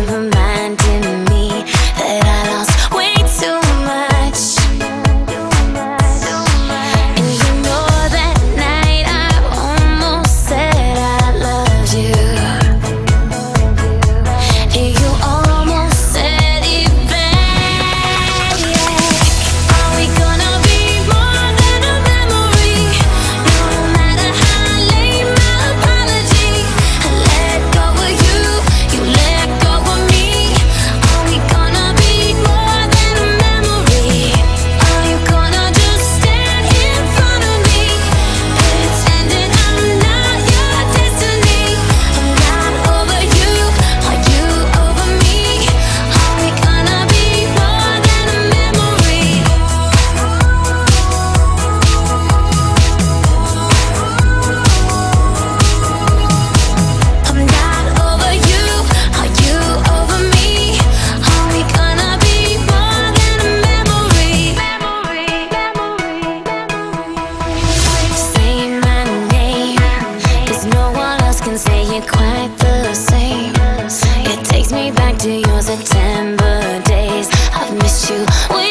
reminding me that I lost way too much. And you know that night I almost said I loved you. And you almost said it back. Are we gonna be more than a memory? No matter how late my apology, I let go of you, you let go of me. Are we gonna be more than a memory? Are you gonna just stand in front of me, pretending I'm not your destiny? I'm not over you, are you over me? Are we gonna be more than a memory? I'm not over you, are you over me? Are we gonna be more than a memory? Say my name, 'cause no one else can say it quite the same. It takes me back to your September days. I've missed you way